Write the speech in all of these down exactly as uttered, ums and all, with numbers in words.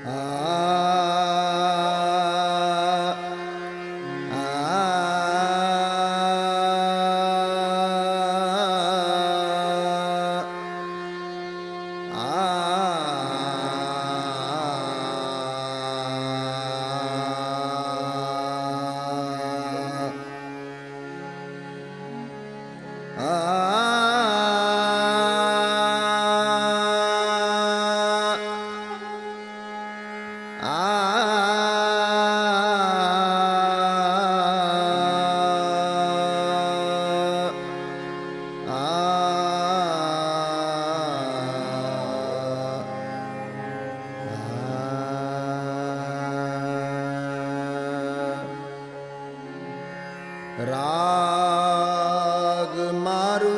राग मारू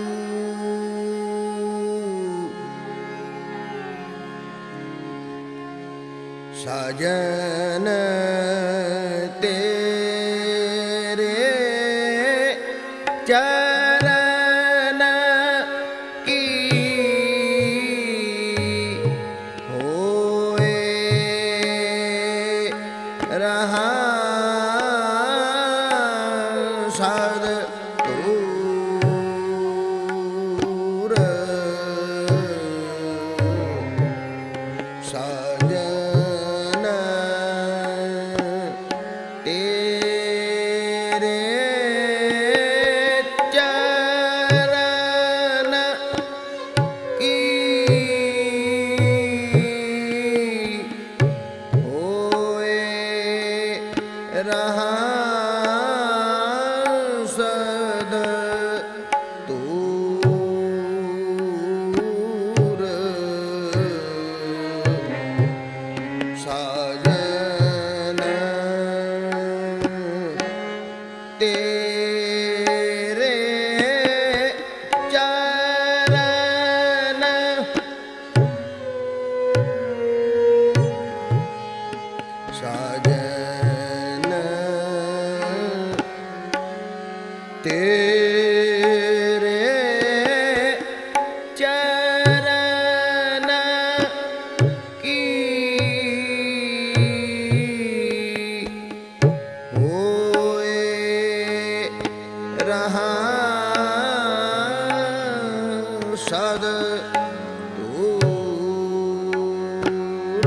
सजन तेरे चरण की होए रहा सद दूर सजन तेरे चरण की होए रहा सद दूर सजन तेरे चरण सजन तेरे चरण की होए रहा सद दूर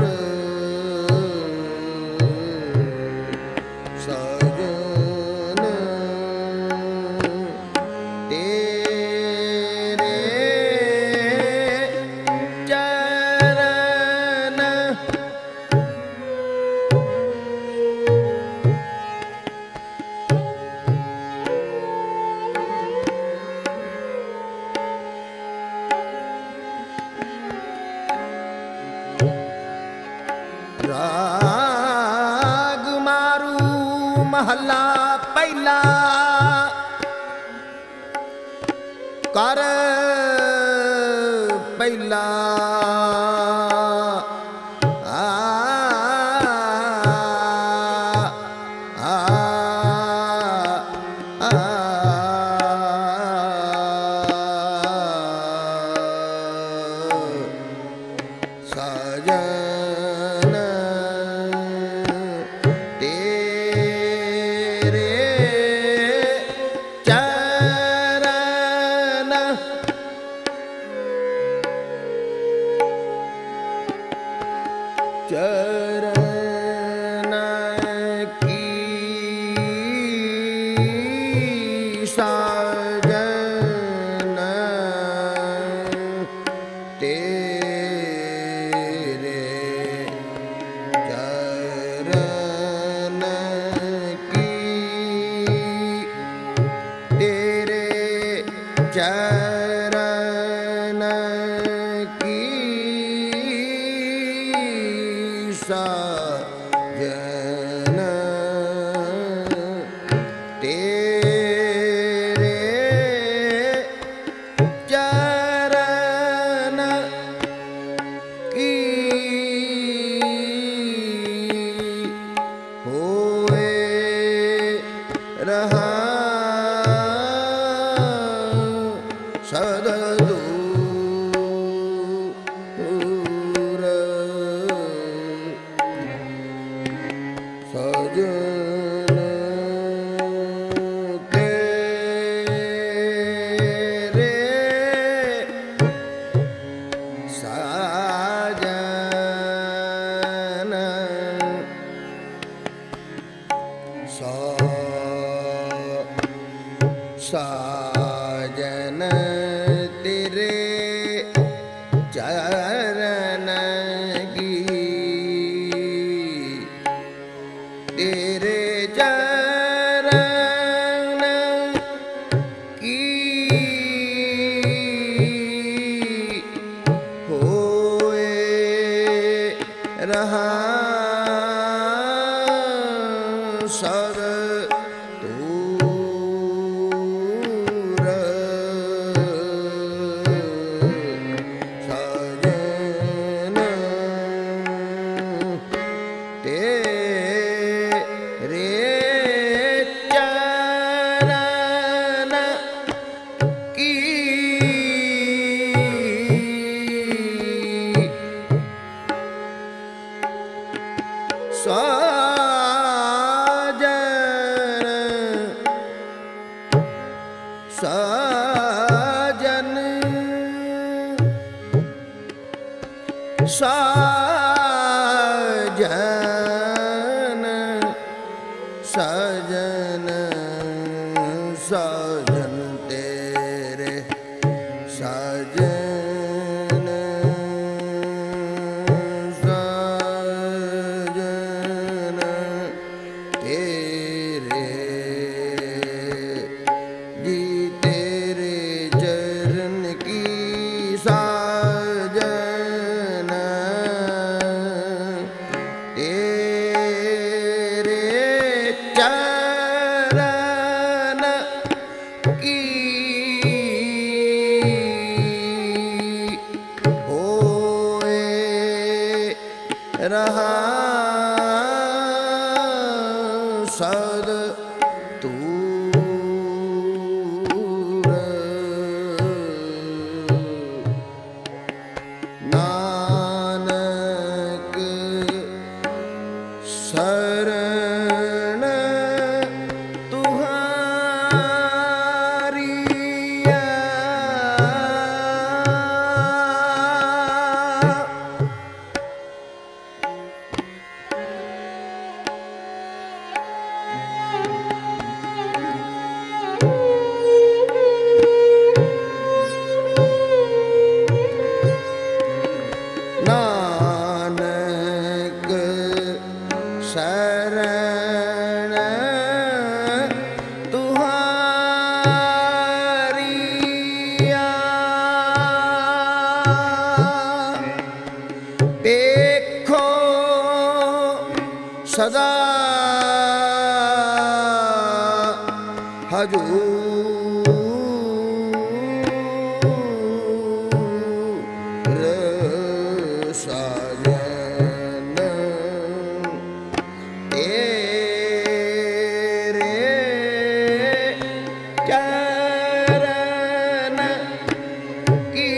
सजन तेरे चरण राग मारू महला पहला कर पहला आ, आ, आ, सजन तेरे चरण चरण की सजन तेरे चरण की तेरे चरण की सजन तेरे चरण की होए रहा सद दूर रहा सर दूर सजन तेरे चरण की साजन साजन साजन साजन तेरे साजन साजन तेरे जी तेरे चरण की साजन तेरे चरण की होए रहा सद दूर नानक शरण तुम्हारी नानक शरण तुम्हारी देखो सदा हजूर साजन तेरे चरण की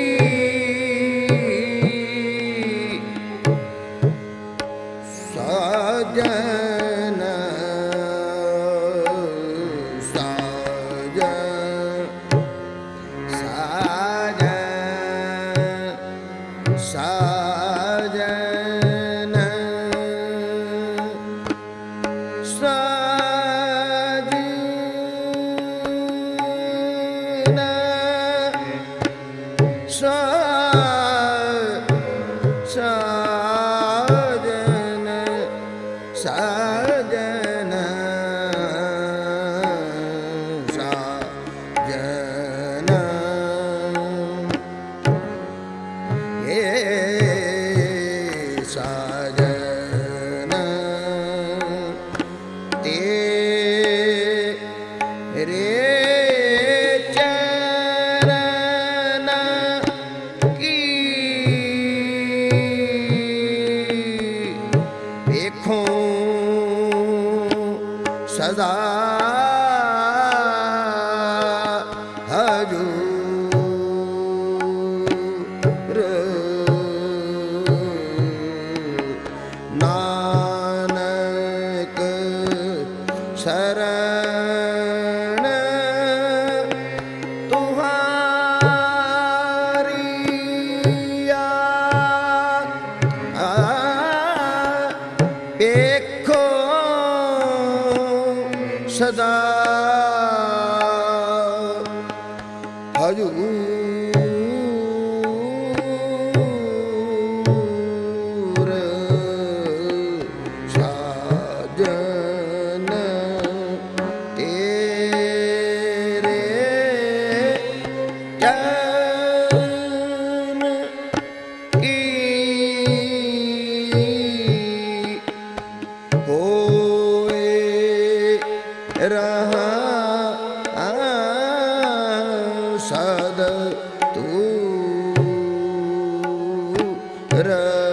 साजन साजन साजन साजन साजन हे साजन तेरे चरण की देखो सदा हजूर नानक शरण तुम्हारी देखो सदा हजूर साजन तेरे चरण की र